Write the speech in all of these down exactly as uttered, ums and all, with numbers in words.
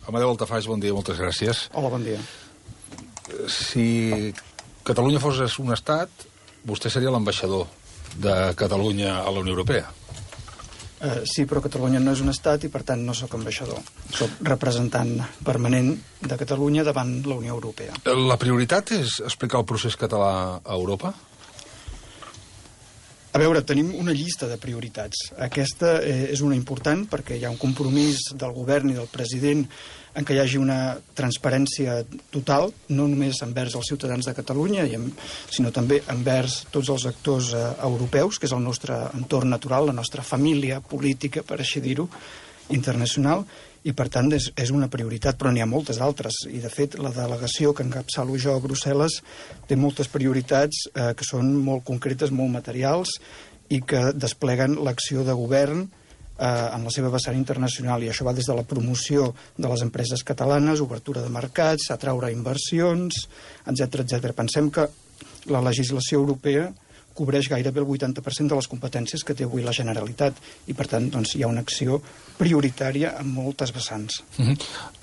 Amadeu Altafaix, bon dia, moltes gràcies. Hola, bon dia. Si Catalunya fos un estat, vostè seria l'ambaixador de Catalunya a la Unió Europea. Uh, sí, però Catalunya no és un estat i, per tant, no sóc ambaixador. Sóc representant permanent de Catalunya davant la Unió Europea. La prioritat és explicar el procés català a Europa? A veure, tenim una llista de prioritats. Aquesta eh, és una important perquè hi ha un compromís del govern i del president en què hi hagi una transparència total, no només envers els ciutadans de Catalunya, sinó també envers tots els actors eh, europeus, que és el nostre entorn natural, la nostra família política, per així dir-ho, internacional, i per tant és, és una prioritat, però n'hi ha moltes altres, i de fet la delegació que encapçalo jo a Brussel·les té moltes prioritats eh, que són molt concretes, molt materials, i que despleguen l'acció de govern eh, en la seva vessant internacional, i això va des de la promoció de les empreses catalanes, obertura de mercats, atraure inversions, etcètera etcètera. Pensem que la legislació europea cobreix gairebé el vuitanta per cent de les competències que té avui la Generalitat, i per tant doncs, hi ha una acció prioritària en moltes vessants. Uh-huh.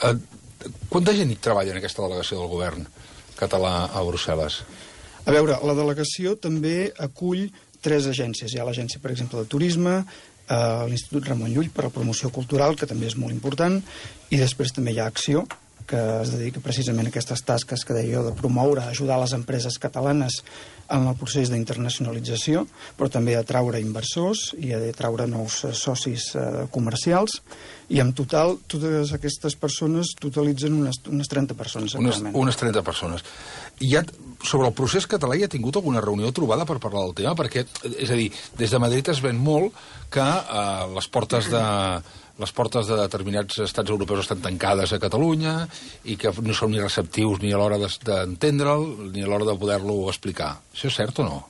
uh, Quanta gent hi treballa en aquesta delegació del govern català a Brussel·les? A veure, la delegació també acull tres agències. Hi ha l'agència, per exemple, de turisme, eh, l'Institut Ramon Llull per a la promoció cultural, que també és molt important, i després també hi ha Acció, que es dedica precisament a aquestes tasques que deia jo, de promoure, ajudar les empreses catalanes en el procés d'internacionalització, però també atraure inversors i atraure nous socis eh, comercials, i en total totes aquestes persones totalitzen unes, unes trenta persones. Unes, unes trenta persones. I ja, sobre el procés català, hi ha tingut alguna reunió trobada per parlar del tema? Perquè, és a dir, des de Madrid es ven molt que eh, les portes de... les portes de determinats estats europeus estan tancades a Catalunya i que no són ni receptius ni a l'hora d'entendre'l ni a l'hora de poder-lo explicar. Això és cert o no?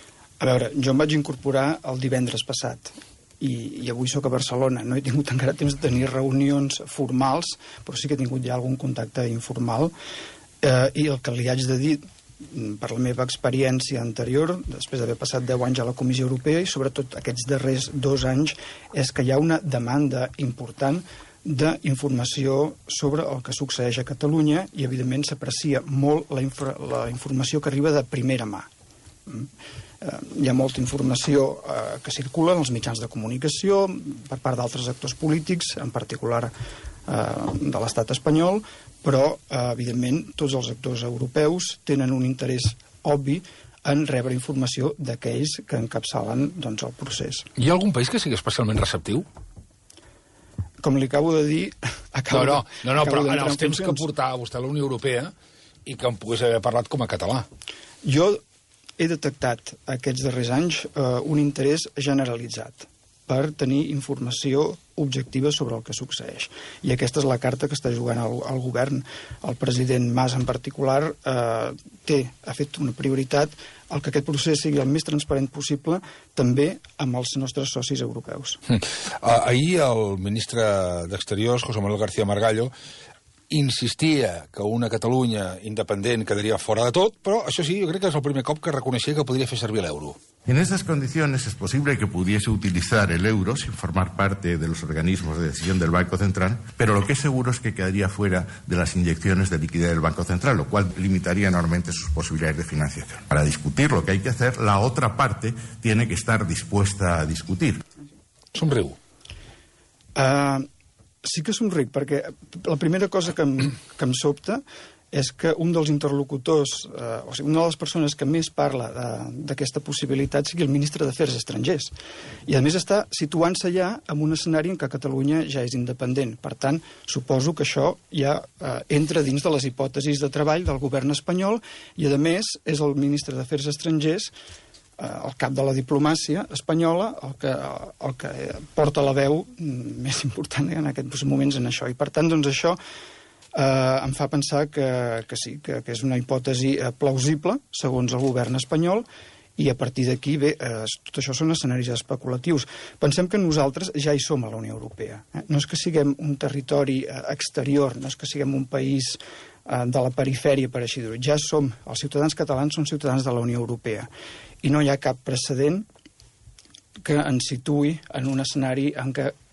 A veure, jo em vaig incorporar el divendres passat i, i avui sóc a Barcelona. No he tingut encara temps de tenir reunions formals, però sí que he tingut ja algun contacte informal. Eh, I el que li haig de dir, per la meva experiència anterior, després d'haver passat deu anys a la Comissió Europea i sobretot aquests darrers dos anys, és que hi ha una demanda important d'informació sobre el que succeeix a Catalunya i, evidentment, s'aprecia molt la, infra, la informació que arriba de primera mà. Mm. Eh, hi ha molta informació eh, que circula en els mitjans de comunicació per part d'altres actors polítics, en particular eh, de l'estat espanyol, però, eh, evidentment, tots els actors europeus tenen un interès obvi en rebre informació d'aquells que encapçalen doncs, el procés. Hi ha algun país que sigui especialment receptiu? Com li acabo de dir... No, no, no, no però en els temps que portava vostè a la Unió Europea i que em pogués haver parlat com a català. Jo he detectat aquests darrers anys eh, un interès generalitzat per tenir informació objectiva sobre el que succeeix. I aquesta és la carta que està jugant el, el govern. El president Mas, en particular, eh, té, ha fet una prioritat el que aquest procés sigui el més transparent possible, també amb els nostres socis europeus. Mm. Ahir el ministre d'Exteriors, José Manuel García Margallo, insistia que una Catalunya independent quedaria fora de tot, però això sí, jo crec que és el primer cop que reconeixia que podria fer servir l'euro. En estas condiciones es posible que pudiese utilizar el euro sin formar parte de los organismos de decisión del Banco Central, pero lo que es seguro es que quedaría fuera de las inyecciones de liquidez del Banco Central, lo cual limitaría enormemente sus posibilidades de financiación. Para discutir lo que hay que hacer, la otra parte tiene que estar dispuesta a discutir. Somriu. Uh, sí que somric, perquè la primera cosa que em, que em sobta és que un dels interlocutors, eh, o sigui, una de les persones que més parla d'aquesta possibilitat sigui el ministre d'Afers Estrangers. I, a més, està situant-se ja en un escenari en què Catalunya ja és independent. Per tant, suposo que això ja eh, entra dins de les hipòtesis de treball del govern espanyol i, a més, és el ministre d'Afers Estrangers, eh, el cap de la diplomàcia espanyola, el que, el que porta la veu més important en aquests moments en això. I, per tant, doncs, això Uh, em fa pensar que, que sí, que, que és una hipòtesi uh, plausible, segons el govern espanyol, i a partir d'aquí, bé, uh, tot això són escenaris especulatius. Pensem que nosaltres ja hi som a la Unió Europea. Eh? No és que siguem un territori uh, exterior, no és que siguem un país uh, de la perifèria, per així dir-ho. Ja som, els ciutadans catalans són ciutadans de la Unió Europea. I no hi ha cap precedent que ens situï en un escenari en què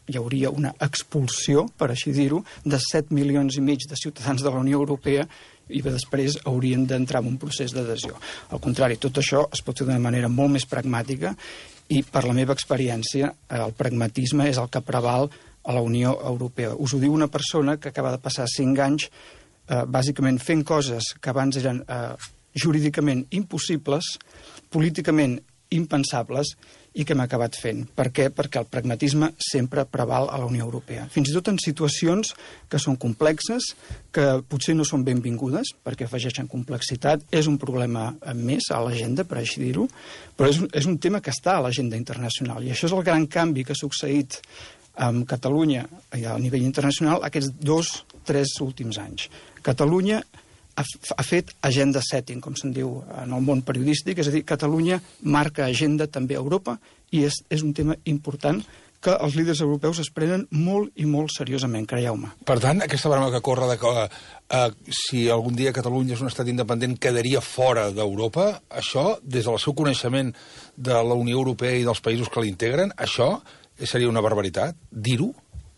hi hauria una expulsió, per així dir-ho, de set milions i mig de ciutadans de la Unió Europea i després haurien d'entrar en un procés d'adhesió. Al contrari, tot això es pot fer d'una manera molt més pragmàtica i, per la meva experiència, el pragmatisme és el que preval a la Unió Europea. Us ho diu una persona que acaba de passar cinc anys eh, bàsicament fent coses que abans eren eh, jurídicament impossibles, políticament impensables, i que hem acabat fent. Per què? Perquè el pragmatisme sempre preval a la Unió Europea. Fins i tot en situacions que són complexes, que potser no són benvingudes, perquè afegeixen complexitat, és un problema més a l'agenda, per així dir-ho, però és un, és un tema que està a l'agenda internacional, i això és el gran canvi que ha succeït amb Catalunya a nivell internacional aquests dos, tres últims anys. Catalunya ha, ha fet agenda setting, com se'n diu en el món periodístic, és a dir, Catalunya marca agenda també a Europa i és, és un tema important que els líders europeus es prenen molt i molt seriosament, creieu-me. Per tant, aquesta brama que corre de que eh, si algun dia Catalunya és un estat independent quedaria fora d'Europa, això, des del seu coneixement de la Unió Europea i dels països que l'integren, això seria una barbaritat, dir-ho?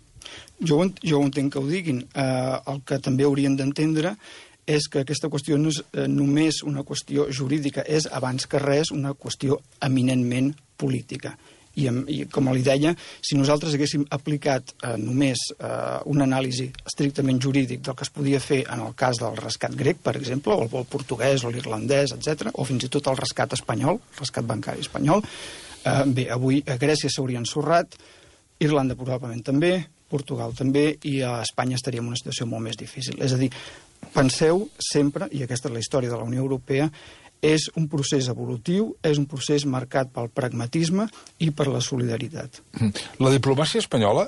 Jo, jo ho entenc que ho diguin. Eh, el que també haurien d'entendre és que aquesta qüestió no és eh, només una qüestió jurídica, és, abans que res, una qüestió eminentment política. I, I com li deia, si nosaltres haguéssim aplicat eh, només eh, una anàlisi estrictament jurídic del que es podia fer en el cas del rescat grec, per exemple, o el vol portuguès o l'irlandès, etcètera, o fins i tot el rescat espanyol, el rescat bancari espanyol, eh, bé, avui a Grècia s'hauria ensorrat, Irlanda probablement també, Portugal també, i a Espanya estaríem en una situació molt més difícil. És a dir, penseu sempre, i aquesta és la història de la Unió Europea, és un procés evolutiu, és un procés marcat pel pragmatisme i per la solidaritat. La diplomàcia espanyola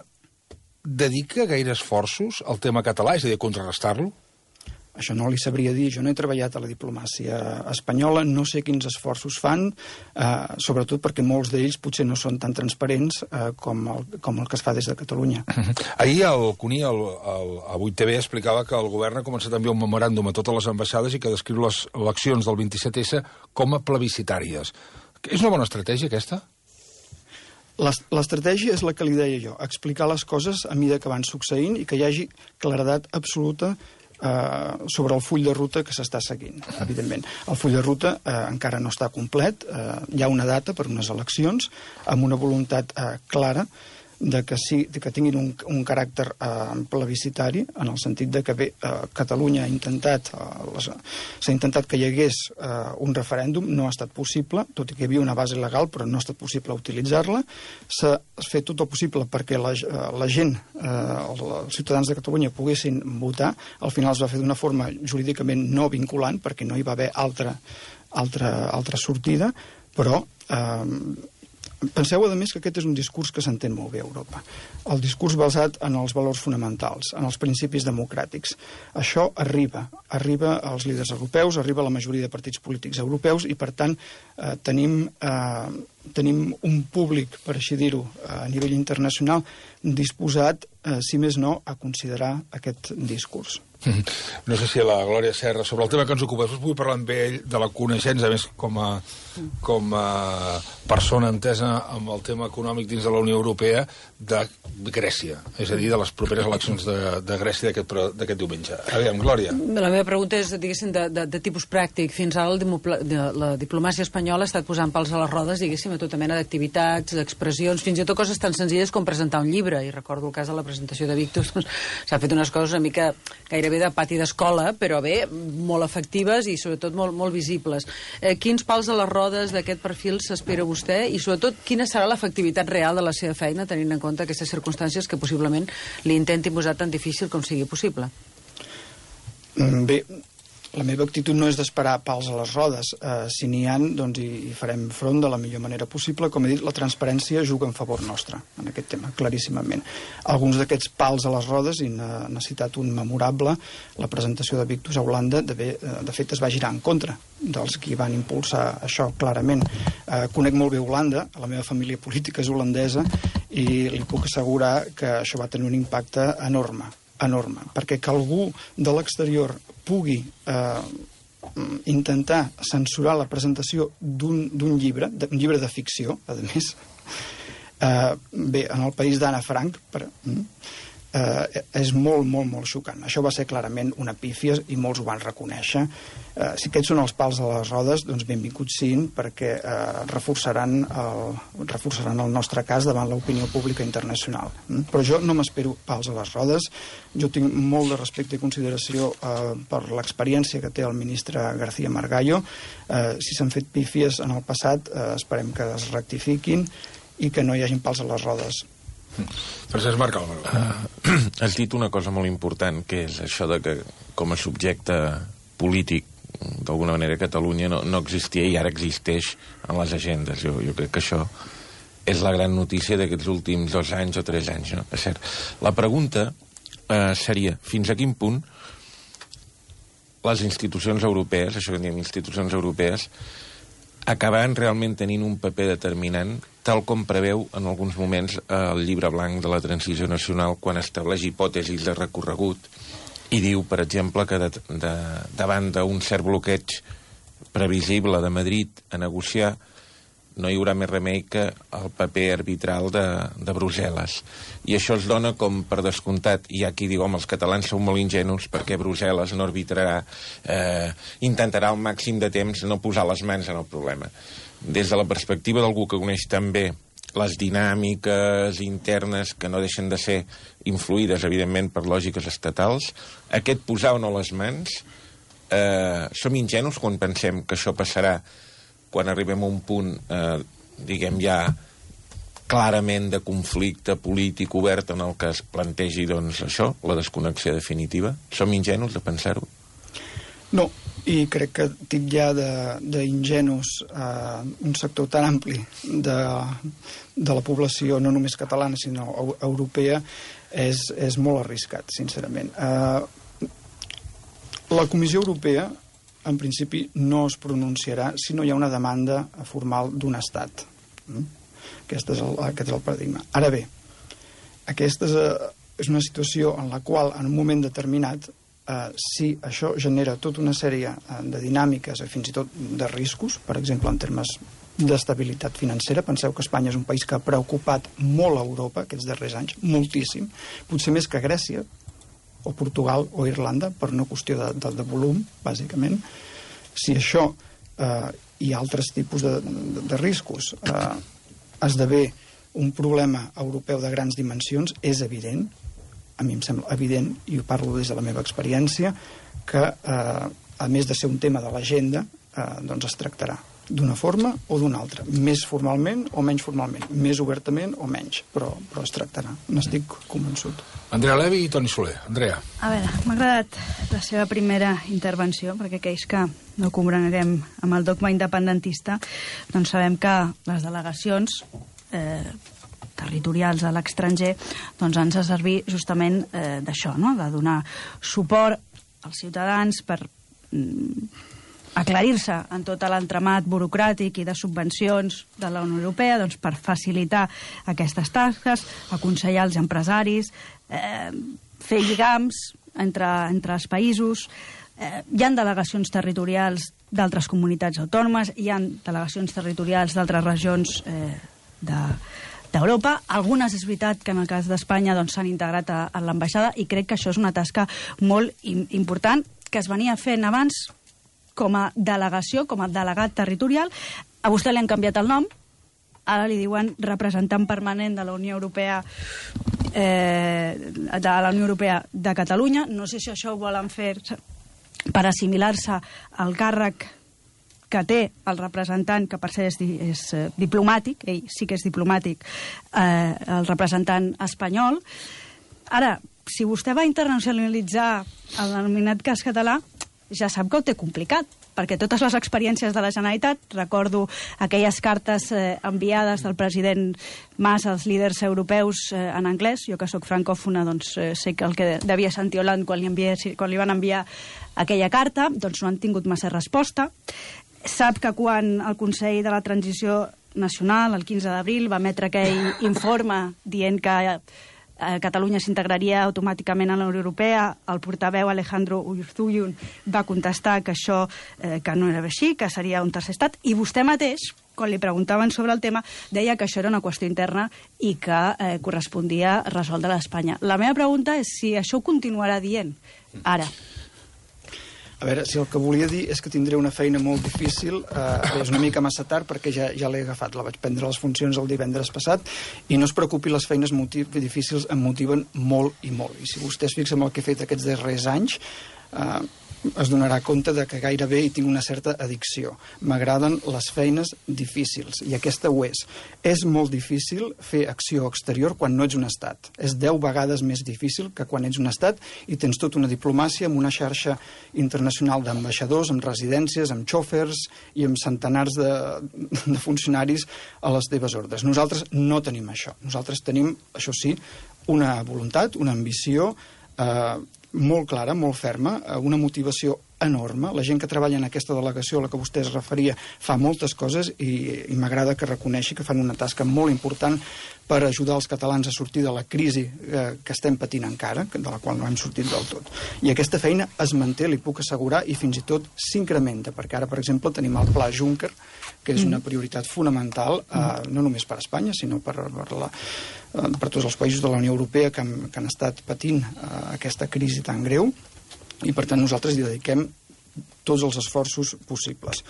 dedica gaire esforços al tema català, és a dir, a contrarrestar-lo? Això no li sabria dir. Jo no he treballat a la diplomàcia espanyola, no sé quins esforços fan, eh, sobretot perquè molts d'ells potser no són tan transparents eh, com, el, com el que es fa des de Catalunya. Ahir el Cuní, el, el, a vuit T V, explicava que el govern ha començat a enviar un memoràndum a totes les ambaixades i que descriu les eleccions del vint-i-set essa com a plebiscitàries. És una bona estratègia, aquesta? L'estratègia és la que li deia jo, explicar les coses a mesura que van succeint i que hi hagi claredat absoluta Uh, sobre el full de ruta que s'està seguint, evidentment. El full de ruta uh, encara no està complet, uh, hi ha una data per unes eleccions, amb una voluntat uh, clara de que, sí, de que tinguin un, un caràcter uh, plebiscitari, en el sentit de que bé, uh, Catalunya ha intentat, uh, s'ha intentat que hi hagués uh, un referèndum, no ha estat possible, tot i que hi havia una base legal, però no ha estat possible utilitzar-la. S'ha fet tot el possible perquè la, uh, la gent, uh, els ciutadans de Catalunya poguessin votar. Al final es va fer d'una forma jurídicament no vinculant, perquè no hi va haver altra, altra, altra sortida, però eh, penseu, a més, que aquest és un discurs que s'entén molt bé a Europa. El discurs basat en els valors fonamentals, en els principis democràtics. Això arriba, arriba als líders europeus, arriba a la majoria de partits polítics europeus i, per tant, eh, tenim, eh, tenim un públic, per així dir-ho, a nivell internacional, disposat, eh, si més no, a considerar aquest discurs. No sé si la Glòria Serra, sobre el tema que ens ocupa, us vull parlar amb ell de la coneixença, a més, com a, com a persona entesa amb el tema econòmic dins de la Unió Europea, de Grècia, és a dir, de les properes eleccions de, de Grècia d'aquest diumenge. Aviam, Glòria. La meva pregunta és, diguéssim, de, de, de tipus pràctic. Fins ara la, la diplomàcia espanyola ha estat posant pals a les rodes, diguéssim, a tota mena d'activitats, d'expressions, fins i tot coses tan senzilles com presentar un llibre. I recordo el cas de la presentació de Victus, doncs, s'ha fet unes coses una mica gairebé de pati d'escola, però bé, molt efectives i sobretot molt, molt visibles. Eh, quins pals a les rodes d'aquest perfil s'espera vostè i sobretot quina serà l'efectivitat real de la seva feina tenint en compte aquestes circumstàncies que possiblement li intenti posar tan difícil com sigui possible? Bé, la meva actitud no és d'esperar pals a les rodes. Eh, si n'hi ha, doncs hi, hi farem front de la millor manera possible. Com he dit, la transparència juga en favor nostre en aquest tema, claríssimament. Alguns d'aquests pals a les rodes, i n'ha citat un memorable, la presentació de Victus a Holanda, de, bé, de fet es va girar en contra dels qui van impulsar això, clarament. Eh, conec molt bé Holanda, la meva família política és holandesa, i li puc assegurar que això va tenir un impacte enorme, enorme, perquè que algú de l'exterior pugui eh, intentar censurar la presentació d'un llibre, un llibre de ficció, a més, Uh, bé, en el país d'Anna Frank, per, uh, és molt, molt, molt xocant. Això va ser clarament una pífia i molts ho van reconèixer. Uh, si aquests són els pals a les rodes, doncs benvinguts siguin, perquè uh, reforçaran, el, reforçaran el nostre cas davant l'opinió pública internacional. Mm? Però jo no m'espero pals a les rodes. Jo tinc molt de respecte i consideració uh, per l'experiència que té el ministre García Margallo. Uh, si s'han fet pífies en el passat, uh, esperem que es rectifiquin i que no hi hagin pals a les rodes. Francesc Marc Álvaro. Uh, has dit una cosa molt important, que és això de que com a subjecte polític d'alguna manera Catalunya no, no existia i ara existeix en les agendes. Jo, jo crec que això és la gran notícia d'aquests últims dos anys o tres anys, no? És cert. La pregunta eh, seria, fins a quin punt les institucions europees, això que diem institucions europees, acabaran realment tenint un paper determinant, tal com preveu en alguns moments el llibre blanc de la transició nacional, quan estableix hipòtesis de recorregut i diu, per exemple, que de, de, davant d'un cert bloqueig previsible de Madrid a negociar, no hi haurà més remei que el paper arbitral de, de Brussel·les. I això es dona com per descomptat. Hi ha qui diu, home, els catalans són molt ingenus perquè Brussel·les no arbitrarà, eh, intentarà al màxim de temps no posar les mans en el problema. Des de la perspectiva d'algú que coneix també les dinàmiques internes que no deixen de ser influïdes, evidentment, per lògiques estatals, aquest posar o no les mans, eh, som ingenus quan pensem que això passarà quan arribem a un punt, eh, diguem ja, clarament de conflicte polític obert en el que es plantegi, doncs, això, la desconnexió definitiva? Som ingenus de pensar-ho? No, i crec que titllar d'ingenus eh, un sector tan ampli de, de la població, no només catalana, sinó europea, és, és molt arriscat, sincerament. Eh, la Comissió Europea, en principi, no es pronunciarà si no hi ha una demanda formal d'un estat. Aquest és el, aquest és el paradigma. Ara bé, aquesta és, és una situació en la qual, en un moment determinat, eh, si això genera tota una sèrie de dinàmiques i fins i tot de riscos, per exemple, en termes d'estabilitat financera. Penseu que Espanya és un país que ha preocupat molt a Europa aquests darrers anys, moltíssim, potser més que Grècia, o Portugal o Irlanda, per una qüestió de, de, de volum, bàsicament. Si això eh, i altres tipus de, de, de riscos eh, esdevé un problema europeu de grans dimensions, és evident, a mi em sembla evident, i ho parlo des de la meva experiència, que eh, a més de ser un tema de l'agenda, eh, doncs es tractarà d'una forma o d'una altra, més formalment o menys formalment, més obertament o menys, però, però es tractarà, n'estic convençut. Andrea Levy i Toni Soler. Andrea. A veure, m'ha agradat la seva primera intervenció, perquè aquells que no combregarem amb el dogma independentista, doncs sabem que les delegacions eh, territorials a l'estranger doncs han de servir justament eh, d'això, no? De donar suport als ciutadans per mm, aclarir-se en tot l'entramat burocràtic i de subvencions de la Unió Europea, doncs per facilitar aquestes tasques, aconsellar els empresaris, eh, fer lligams entre, entre els països. Eh, hi ha delegacions territorials d'altres comunitats autònomes, hi ha delegacions territorials d'altres regions eh, de, d'Europa. Algunes, és veritat, que en el cas d'Espanya doncs, s'han integrat a, a l'ambaixada, i crec que això és una tasca molt important que es venia fent abans com a delegació, com a delegat territorial. A vostè li han canviat el nom, ara li diuen representant permanent de la Unió Europea eh, de la Unió Europea de Catalunya. No sé si això ho volen fer per assimilar-se al càrrec que té el representant, que per ser és, és eh, diplomàtic, ell sí que és diplomàtic, eh, el representant espanyol. Ara, si vostè va internacionalitzar el denominat cas català, ja sap que ho té complicat, perquè totes les experiències de la Generalitat, recordo aquelles cartes eh, enviades del president Mas als líders europeus eh, en anglès, jo que sóc francòfona, doncs eh, sé que el que devia sentir Hollande quan li, envié, quan li van enviar aquella carta, doncs no han tingut massa resposta. Sap que quan el Consell de la Transició Nacional, el quinze d'abril, va emetre aquell informe dient que Catalunya s'integraria automàticament a la Unió Europea, el portaveu Alejandro Urzullun va contestar que això eh, que no era així, que seria un tercer estat, i vostè mateix quan li preguntaven sobre el tema, deia que això era una qüestió interna i que eh, correspondia resoldre a Espanya. La meva pregunta és si això ho continuarà dient ara. A veure, si el que volia dir és que tindré una feina molt difícil, eh, és una mica massa tard perquè ja, ja l'he agafat, la vaig prendre les funcions el divendres passat, i no es preocupi, les feines motiv, difícils em motiven molt i molt. I si vostè es fixa en el que he fet aquests darrers anys, eh, es donarà compte de que gairebé hi tinc una certa addicció. M'agraden les feines difícils, i aquesta ho és. És molt difícil fer acció exterior quan no ets un estat. És deu vegades més difícil que quan ets un estat i tens tota una diplomàcia amb una xarxa internacional d'ambaixadors, amb residències, amb xòfers i amb centenars de, de funcionaris a les teves ordres. Nosaltres no tenim això. Nosaltres tenim, això sí, una voluntat, una ambició eh, molt clara, molt ferma, una motivació enorme. La gent que treballa en aquesta delegació a la que vostè es referia fa moltes coses i, i m'agrada que reconeixi que fan una tasca molt important per ajudar els catalans a sortir de la crisi eh, que estem patint encara, de la qual no hem sortit del tot. I aquesta feina es manté, li puc assegurar, i fins i tot s'incrementa, perquè ara, per exemple, tenim el Pla Juncker, que és una prioritat fonamental, eh, no només per a Espanya, sinó per, per, la, eh, per tots els països de la Unió Europea que han, que han estat patint eh, aquesta crisi tan greu, i per tant nosaltres hi dediquem tots els esforços possibles.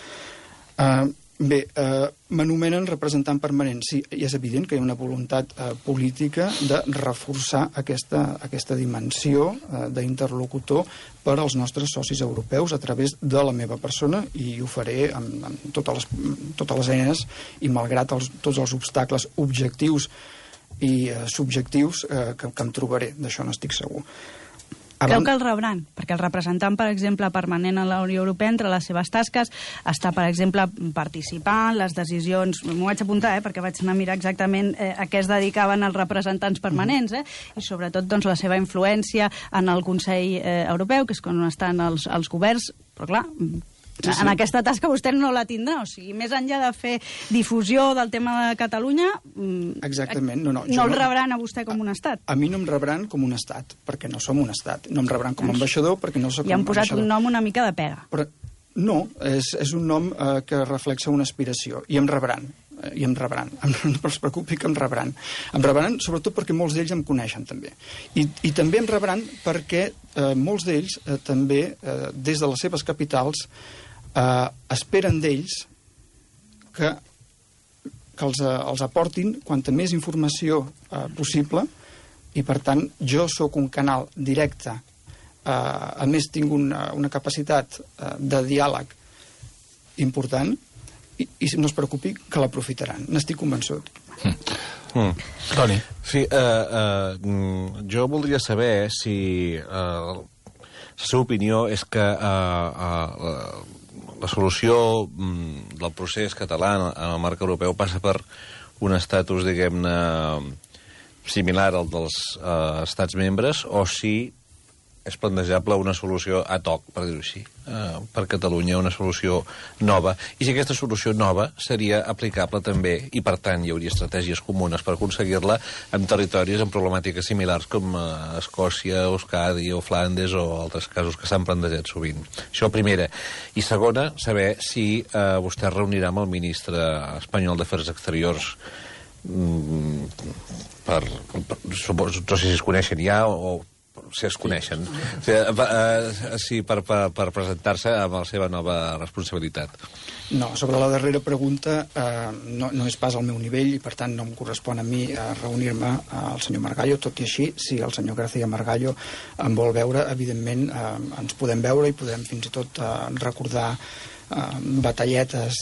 Eh, bé, eh, m'anomenen representant permanent. Sí, i és evident que hi ha una voluntat eh, política de reforçar aquesta, aquesta dimensió eh, d'interlocutor per als nostres socis europeus a través de la meva persona, i ho faré amb, amb totes, les, totes les eines i malgrat els, tots els obstacles objectius i eh, subjectius eh, que, que em trobaré, d'això n'estic segur. Creu que el rebran? Perquè el representant, per exemple, permanent a la Unió Europea, entre les seves tasques, està, per exemple, participant, les decisions... M'ho vaig apuntar, eh, perquè vaig anar a mirar exactament eh, a què es dedicaven els representants permanents, eh, i sobretot doncs, la seva influència en el Consell eh, Europeu, que és quan estan els, els governs, però clar... Sí, sí. En aquesta tasca vostè no la tindrà, o sigui, més enllà de fer difusió del tema de Catalunya... Exactament, no, no. No el rebran a vostè com un estat? A, a mi no em rebran com un estat, perquè no som un estat. No em rebran com a ambaixador, perquè no soc un ambaixador. I han posat un nom una mica de pega. Però no, és, és un nom eh, que reflexa una aspiració, i em rebran. i em rebran, no es preocupi que em rebran. Em rebran sobretot perquè molts d'ells em coneixen també. I, i també em rebran perquè eh, molts d'ells eh, també, eh, des de les seves capitals, eh, esperen d'ells que, que els, eh, els aportin quanta més informació eh, possible, i per tant jo sóc un canal directe, eh, a més tinc una, una capacitat eh, de diàleg important, i, i no es preocupi que l'aprofitaran. N'estic convençut. Mm. Mm. Toni. Sí, uh, uh, jo voldria saber si uh, la seva opinió és que uh, uh, la solució um, del procés català en el marc europeu passa per un estatus, diguem-ne, similar al dels uh, estats membres, o si és plantejable una solució ad hoc, per dir-ho així, eh, per Catalunya, una solució nova. I si aquesta solució nova seria aplicable també, i per tant hi hauria estratègies comunes per aconseguir-la en territoris amb problemàtiques similars com eh, Escòcia, Euskadi o Flandes o altres casos que s'han plantejat sovint. Això primera. I segona, saber si eh, vostè es reunirà amb el ministre espanyol d'Afers Exteriors mm, per, per, suposo, no sé si es coneixen ja o si es coneixen, o sigui, uh, sí, per, per, per presentar-se amb la seva nova responsabilitat. No, sobre la darrera pregunta eh, no, no és pas al meu nivell i per tant no em correspon a mi eh, reunir-me al senyor Margallo, tot i així, si el senyor García Margallo em vol veure, evidentment eh, ens podem veure i podem fins i tot eh, recordar Uh, batalletes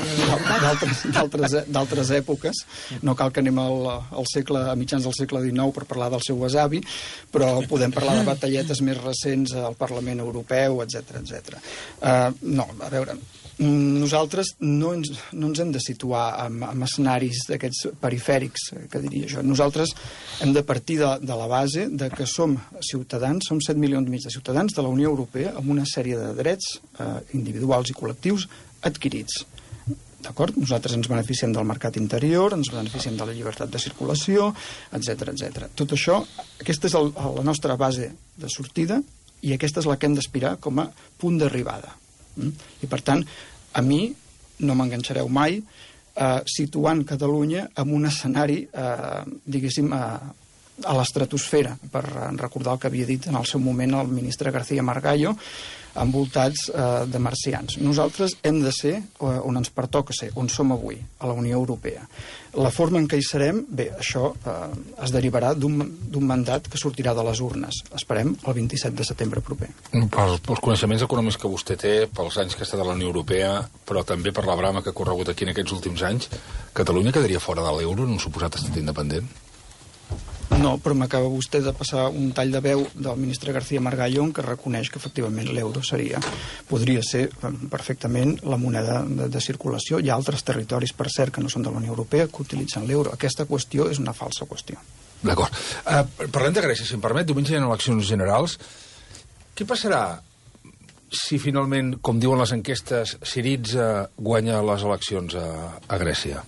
d'altres èpoques. No cal que anem al, al segle, a mitjans del segle dinou per parlar del seu besavi, però podem parlar de batalletes més recents al Parlament Europeu, etcètera, etcètera. Uh, no, a veure, nosaltres no ens, no ens hem de situar en, en escenaris d'aquests perifèrics, que diria jo. Nosaltres hem de partir de, de la base de que som ciutadans, som set milions i mig de ciutadans de la Unió Europea amb una sèrie de drets eh, individuals i col·lectius adquirits. D'acord? Nosaltres ens beneficiem del mercat interior, ens beneficiem de la llibertat de circulació, etcètera, etcètera. Tot això, aquesta és el, la nostra base de sortida i aquesta és la que hem d'aspirar com a punt d'arribada. I per tant, a mi no m'enganxareu mai eh, situant Catalunya en un escenari, eh, diguéssim, eh, a l'estratosfera, per recordar el que havia dit en el seu moment el ministre García Margallo, envoltats eh, de marcians. Nosaltres hem de ser eh, on ens pertoca ser, on som avui, a la Unió Europea. La forma en què hi serem, bé, això eh, es derivarà d'un mandat que sortirà de les urnes. Esperem el vint-i-set de setembre proper. Pels, pels coneixements econòmics que vostè té, pels anys que ha estat a la Unió Europea, però també per la brama que ha corregut aquí en aquests últims anys, Catalunya quedaria fora de l'euro en un suposat estat independent? No, però m'acaba vostè de passar un tall de veu del ministre García Margallo en què reconeix que efectivament l'euro seria, podria ser perfectament la moneda de, de circulació. Hi ha altres territoris, per cert, que no són de la Unió Europea, que utilitzen l'euro. Aquesta qüestió és una falsa qüestió. D'acord. Uh, parlem de Grècia, si em permet. Diumenge hi ha eleccions generals. Què passarà si finalment, com diuen les enquestes, Syriza guanya les eleccions a, a Grècia?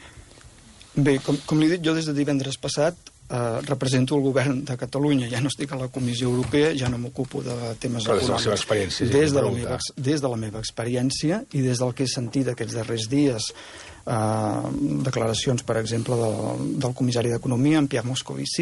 Bé, com, com li he dit jo des de divendres passat, Uh, represento el govern de Catalunya, ja no estic a la Comissió Europea, ja no m'ocupo de temes però econòmics. Però des de la seva experiència, sí, des, de la meva, des de la meva experiència i des del que he sentit aquests darrers dies, uh, declaracions, per exemple, del, del comissari d'Economia, en Pierre Moscovici,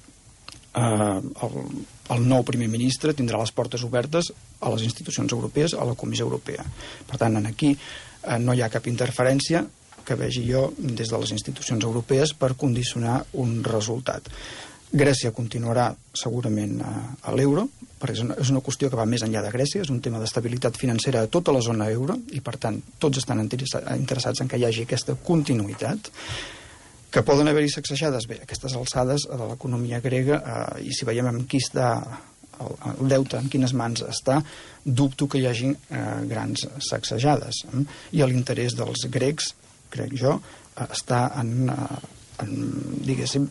uh, el, el nou primer ministre tindrà les portes obertes a les institucions europees, a la Comissió Europea. Per tant, aquí uh, no hi ha cap interferència que vegi jo des de les institucions europees per condicionar un resultat. Grècia continuarà segurament a, a l'euro, perquè és una, és una qüestió que va més enllà de Grècia, és un tema d'estabilitat financera a tota la zona euro i, per tant, tots estan interessats en que hi hagi aquesta continuïtat. Que poden haver-hi sacsejades? Bé, aquestes alçades de l'economia grega, eh, i si veiem amb qui està el, el deute, en quines mans està, dubto que hi hagi eh, grans sacsejades. Eh? I l'interès dels grecs, crec jo, està en, en diguéssim,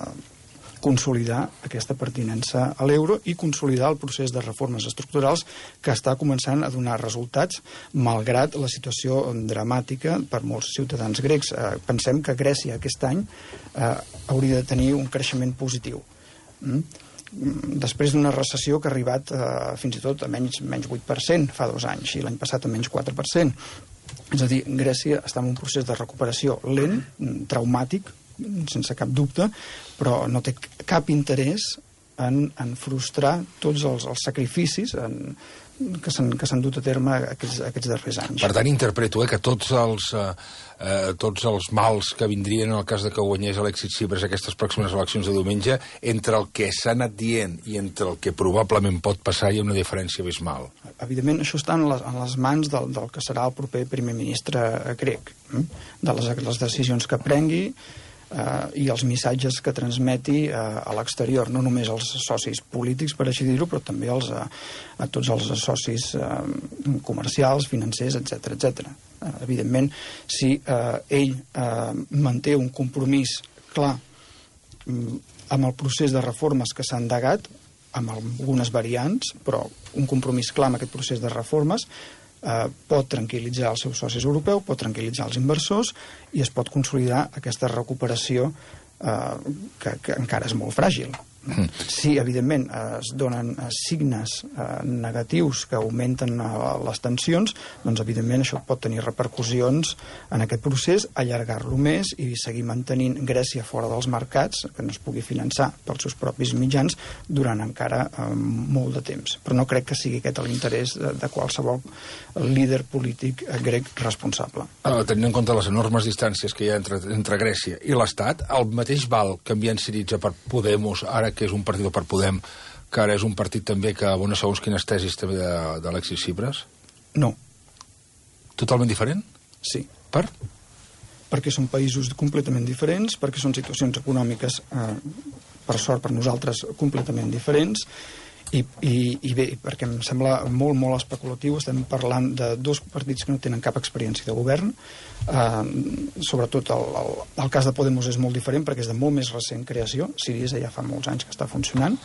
consolidar aquesta pertinença a l'euro i consolidar el procés de reformes estructurals que està començant a donar resultats, malgrat la situació dramàtica per molts ciutadans grecs. Eh, pensem que Grècia aquest any eh, hauria de tenir un creixement positiu. Mm? Després d'una recessió que ha arribat eh, fins i tot a menys, menys vuit per cent fa dos anys i l'any passat a menys quatre per cent. És a dir, Grècia està en un procés de recuperació lent, traumàtic, sense cap dubte, però no té cap interès en, en frustrar tots els, els sacrificis en, que s'han dut a terme aquests, aquests darrers anys. Per tant, interpreto eh, que tots els, eh, tots els mals que vindrien en el cas de que guanyés Alexis Tsipras aquestes pròximes eleccions de diumenge, entre el que s'ha anat dient i entre el que probablement pot passar hi ha una diferència abismal. Evidentment, això està en les, en les mans del, del que serà el proper primer ministre grec, eh? de les, les decisions que prengui, Uh, i els missatges que transmeti uh, a l'exterior, no només als socis polítics, per així dir-ho, però també als, uh, a tots els socis uh, comercials, financers, etcètera, etcètera. Uh, evidentment, si uh, ell uh, manté un compromís clar um, amb el procés de reformes que s'ha endegat, amb algunes variants, però un compromís clar amb aquest procés de reformes, Uh, pot tranquil·litzar els seus socis europeus, pot tranquil·litzar els inversors i es pot consolidar aquesta recuperació uh, que, que encara és molt fràgil. Mm. Si, evidentment, es donen signes uh, negatius que augmenten uh, les tensions, doncs, evidentment, això pot tenir repercussions en aquest procés, allargar-lo més i seguir mantenint Grècia fora dels mercats, que no es pugui finançar pels seus propis mitjans durant encara uh, molt de temps. Però no crec que sigui aquest l'interès de, de qualsevol líder polític grec responsable. Uh, tenint en compte les enormes distàncies que hi ha entre, entre Grècia i l'Estat, el mateix val canviant Syriza per Podemos, ara que és un partit per Podem, que ara és un partit també que abona segons quines tesis també d'Alexis Tsipras? No. Totalment diferent? Sí. Per? Perquè són països completament diferents, perquè són situacions econòmiques, eh, per sort per nosaltres, completament diferents, i, i, i bé, perquè em sembla molt, molt especulatiu. Estem parlant de dos partits que no tenen cap experiència de govern. Uh, sobretot el, el, el cas de Podemos és molt diferent perquè és de molt més recent creació. Syriza ja fa molts anys que està funcionant.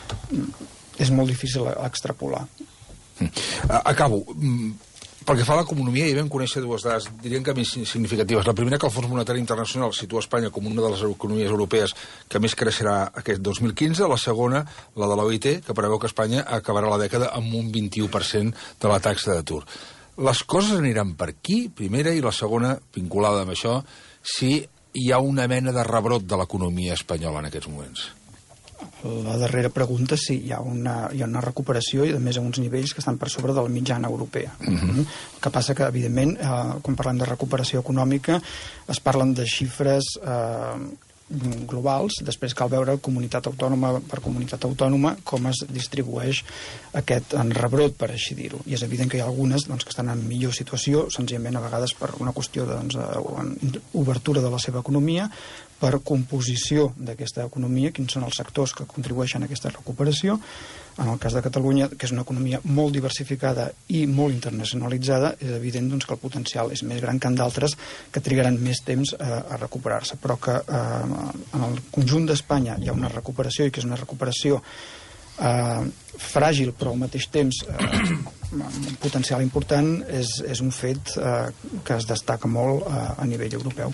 És molt difícil extrapolar. Uh, acabo. Pel que fa a l'economia, hi vam conèixer dues dades, diríem que més significatives. La primera, que el Fons Monetari Internacional situa Espanya com una de les economies europees que més creixerà aquest dos mil quinze. La segona, la de l'O I T, que preveu que Espanya acabarà la dècada amb un vint-i-u per cent de la taxa d'atur. Les coses aniran per aquí, primera, i la segona, vinculada amb això, si hi ha una mena de rebrot de l'economia espanyola en aquests moments. La darrera pregunta, sí, hi ha una, hi ha una recuperació i, a més, a uns nivells que estan per sobre de la mitjana europea. Uh-huh. El que passa que, evidentment, eh, quan parlem de recuperació econòmica, es parlen de xifres eh, globals, després cal veure comunitat autònoma per comunitat autònoma com es distribueix aquest rebrot, per així dir-ho. I és evident que hi ha algunes doncs, que estan en millor situació, senzillament a vegades per una qüestió doncs, d'obertura de la seva economia, per composició d'aquesta economia, quins són els sectors que contribueixen a aquesta recuperació. En el cas de Catalunya, que és una economia molt diversificada i molt internacionalitzada, és evident doncs, que el potencial és més gran que en d'altres que trigaran més temps eh, a recuperar-se, però que eh, en el conjunt d'Espanya hi ha una recuperació i que és una recuperació eh, fràgil, però al mateix temps eh, un potencial important, és, és un fet eh, que es destaca molt eh, a nivell europeu.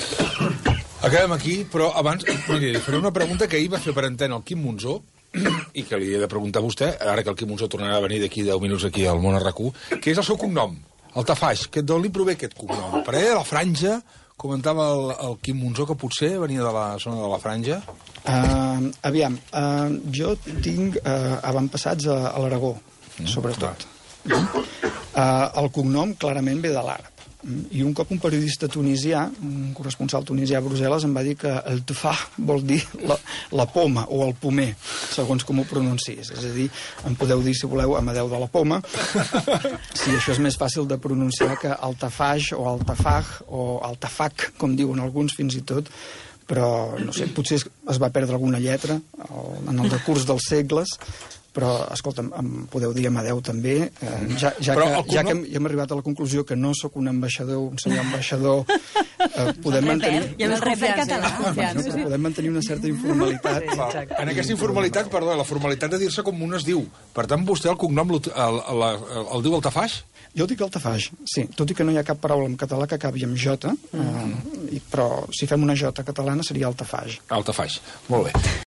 Acabem aquí, però abans miri, li faré una pregunta que ahir va fer per antena el Quim Monzó i que li he de preguntar a vostè, ara que el Quim Monzó tornarà a venir d'aquí deu minuts aquí al Món a RAC1, que és el seu cognom, el Tafaix. D'on li prové aquest cognom? Per allà de la Franja, comentava el, el Quim Monzó que potser venia de la zona de la Franja. Uh, aviam, uh, jo tinc uh, avantpassats a, a l'Aragó, mm, sobretot. Uh, el cognom clarament ve de l'àrab. I un cop un periodista tunisià, un corresponsal tunisià a Brussel·les, em va dir que el tufah vol dir la, la poma o el pomer, segons com ho pronuncis. És a dir, em podeu dir, si voleu, Amadeu de la Poma, si això és més fàcil de pronunciar que el tafaj o el tafaj o el tafac, com diuen alguns fins i tot, però, no sé, potser es va perdre alguna lletra en el decurs dels segles, però, escolta'm, em podeu dir Amadeu també, eh, ja, ja, que, cognom... ja que hem, hem arribat a la conclusió que no sóc un ambaixador, un senyor ambaixador, eh, podem, mantenir... I amb el refer català. No, podem mantenir una certa informalitat. Sí, en aquesta informalitat, perdó, la formalitat de dir-se com un es diu. Per tant, vostè el cognom el, el, el, el diu el Tafaix? Jo dic el Tafaix, sí, tot i que no hi ha cap paraula en català que acabi amb J, eh, però si fem una J catalana seria el Tafaix. El Tafaix, molt bé.